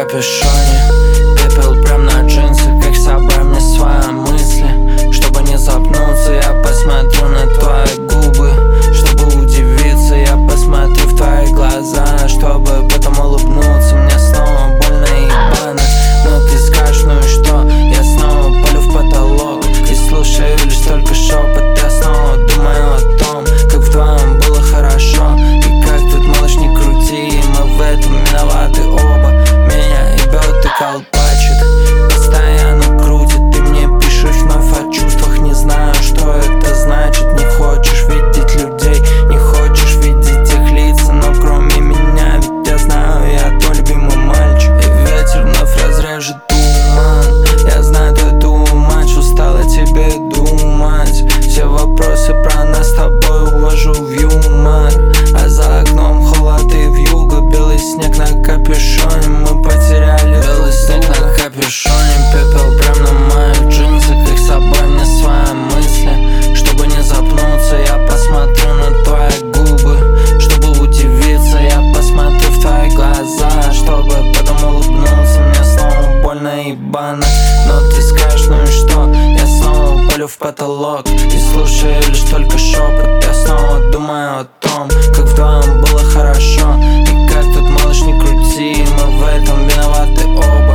капюшоне, пепел прям на джинсы, как собрать мне свои мысли. Чтобы не запнуться, я посмотрю на твои губы. Чтобы удивиться, я посмотрю в твои глаза. Чтобы потом улыбнуться, мне снова больно и ебано. Но ты скажешь, ну и что, я снова палю в потолок и слушаю лишь только шепот. Я снова думаю о том, как вдвоем было хорошо. И как тут, малыш, не крути, мы в этом виноваты оба. Меня ебет и колпачит, постоянно крутит. Ты мне пишешь вновь о чувствах, не знаю, что это значит. Не хочешь видеть людей, не хочешь видеть их лица. Но кроме меня, ведь я знаю, я твой любимый мальчик. И ветер вновь разрежет туман. Я знаю, ты тумач, устала тебе думать. Все вопросы про нас с тобой увожу в юмор. А за окном холод и вьюга, белый снег на капюшоне. Мы потеряли белый снег на капюшоне, пепел прям на моих джинсах. Их собой мне свои мысли. Чтобы не запнуться, я посмотрю на твои губы. Чтобы удивиться, я посмотрю в твои глаза. Чтобы потом улыбнуться, мне снова больно и ебано. Но ты скажешь, ну и что, я снова палю в потолок и слушаю лишь только шепот. Я снова думаю о том, как вдвоем было хорошо. И как тут, малыш, не крути, мы в этом виноваты оба.